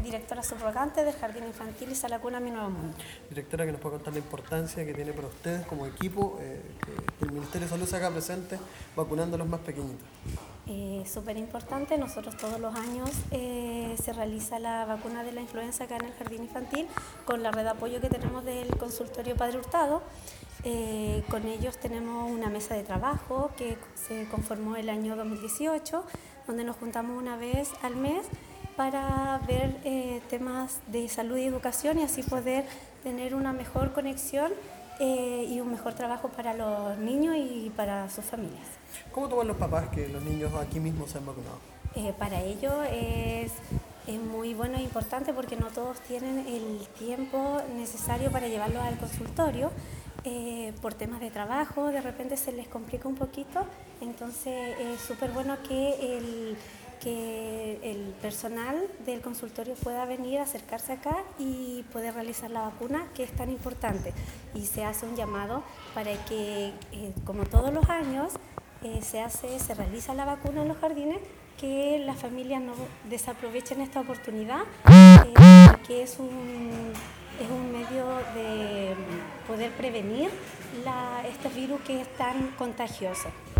directora subrogante del Jardín Infantil y Sala Cuna Mi Nuevo Mundo. Directora, que nos puede contar la importancia que tiene para ustedes como equipo que el Ministerio de Salud se haga presente vacunando a los más pequeñitos. Súper importante, nosotros todos los años se realiza la vacuna de la influenza acá en el Jardín Infantil con la red de apoyo que tenemos del consultorio Padre Hurtado. Con ellos tenemos una mesa de trabajo que se conformó el año 2018, donde nos juntamos una vez al mes para ver temas de salud y educación y así poder tener una mejor conexión y un mejor trabajo para los niños y para sus familias. ¿Cómo toman los papás que los niños aquí mismo se han vacunado? Para ello es muy bueno e importante porque no todos tienen el tiempo necesario para llevarlos al consultorio. Por temas de trabajo, de repente se les complica un poquito, entonces es súper bueno que el personal del consultorio pueda venir, acercarse acá y poder realizar la vacuna, que es tan importante. Y se hace un llamado para que, como todos los años, se realiza la vacuna en los jardines, que las familias no desaprovechen esta oportunidad, que es un medio de poder prevenir este virus que es tan contagioso.